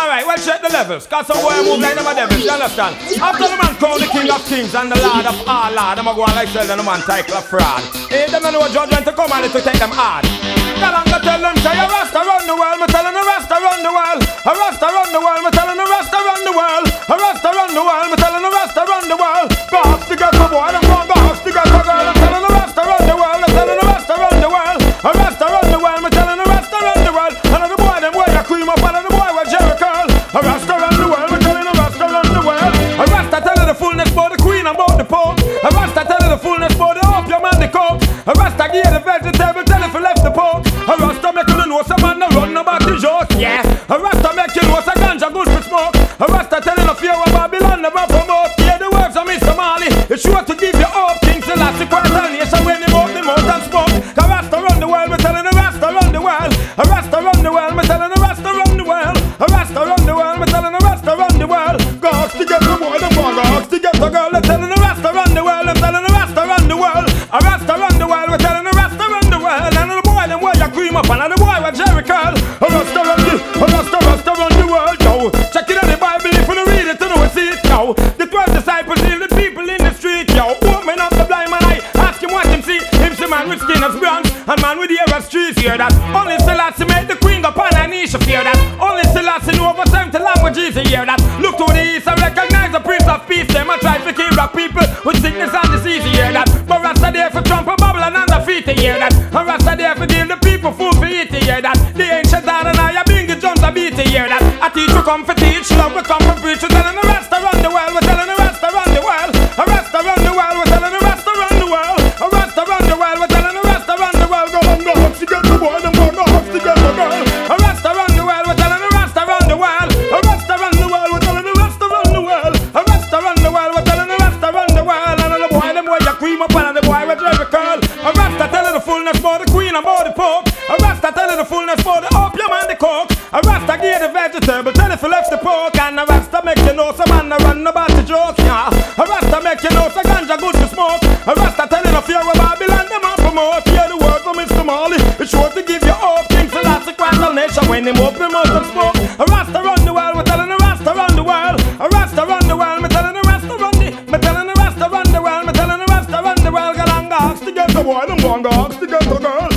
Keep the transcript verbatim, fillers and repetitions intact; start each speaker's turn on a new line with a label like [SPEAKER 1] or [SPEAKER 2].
[SPEAKER 1] Alright, well check the levels. Cause some boy move like them a devils, you understand? After the man crown the king of kings and the lord of all lord, them a go on like sell them the man title of fraud. Hey, them know judgment to come and it to take them hard. Girl, I'm gonna tell them, say a Rasta run the world. Me telling a Rasta run the world. A Rasta run the world. Me telling a Rasta run the world. A Rasta run the world. Me telling a Rasta run the world. Go off to get the boy, them go go off to get the girl. I'm telling a Rasta run the world. I'm telling a Rasta run the world. A Rasta run the world. Me telling a Rasta run the world. And the boy, them boy, a cream up, and the boy with Jerry curl. A Rasta run the world. Me telling a Rasta run the world. A Rasta telling the fullness for the queen and about the pope. A Rasta telling the fullness for the opium and the coke. A Rasta give the vegetable, tell if he left the pork. A Rasta make you know some man no run no back to joke, yeah. A Rasta make you know some ganja good for smoke. A Rasta telling the fear of Babylon never promote. Yeah, the words of Mister Marley, it's sure to give you hope. King Selassie quite a nation when him open him out and spoke. A Rasta run the world, me telling a Rasta run the world. A Rasta run the world, me telling a Rasta run the world. A Rasta run the world, me telling a Rasta run the world. Go ask to get the boy, them go ask to get the girl. I'm telling a Rasta run the world, I'm telling a Rasta run the world. A Rasta run the world, we're telling a Rasta run the world. And the boy, them boy, you cream up, and the boy with Jerry curl. A Rasta run the, a Rasta, Rasta run the world, yo. Check it in the Bible if you don't read it, you know see it, yo. The twelve disciples heal the people in the street, yo. Open up the blind man eye, ask him what him see. Him see man with skin as bronze, and man with hair as trees. Hear that? Only Selassie make the queen go upon her knees, you fear that? Only Selassie know over seventy languages, you hear that? Look to the east and recognize the Prince of Peace. Them a try to kill black people with sickness and disease, you hear that? But Rasta there for Trump and Babylon and the feet, you hear that? And Rasta there for give the people food for eat, you hear that? The ancient God and I bring the drums a beat, you hear that? A teacher come for teach, love we come for preach. We're telling the Rasta run the world, we're telling the Rasta run the world. A Rasta run the world, we're telling the Rasta run the world. A Rasta run the world, we're telling the Rasta run the world. Go on, go up to get the boy, them go go up to get the girl. A Rasta run the world, we're telling the Rasta run the world. A Rasta run the world, we're telling the Rasta run the world. A Rasta run the world, we're telling the Rasta run the world. And the boy, them boy, you cream up, and the boy with Jerry curl. A Rasta telling the fullness for the queen and for the pope. A Rasta telling the fullness for the opium and the coke. A Rasta give the vegetable, tell if he left the pork. And a Rasta make you know some man a run about the joke, yeah. A Rasta make you know some ganja good to smoke. A Rasta telling the fear of Babylon, them a promote. Hear the words of Mister Marley, it's sure to give you hope. King Selassie quite a nation when him open him out and spoke. A Rasta run the world, we're telling the Rasta run the world. A Rasta run the world, me telling the Rasta run the, me telling the Rasta run the world, me telling the Rasta run the world. Go and go ask to get the boy, them go and go ask to get the girl.